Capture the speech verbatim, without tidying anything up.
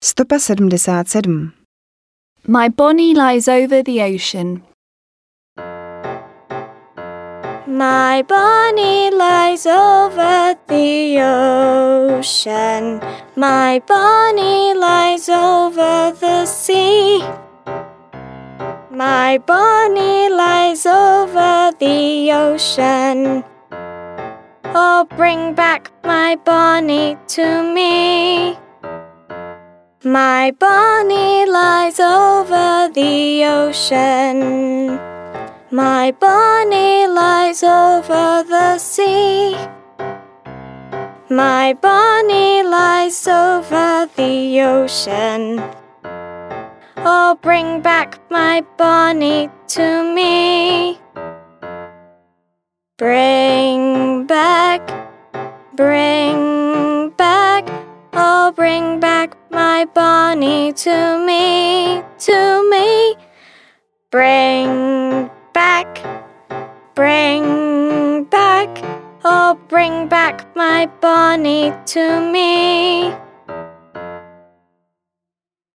sto sedmdesát sedm. My bonny lies over the ocean. My bonny lies over the ocean. My bonny lies over the sea. My bonny lies over the ocean. Oh, bring back my bonny to me. My bonny lies over the ocean. My bonny lies over the sea. My bonny lies over the ocean. Oh, bring back my bonny to me. Bring back, bring back, oh, bring back my bonny to me, to me. Bring back, bring back, oh, bring back my bonny to me.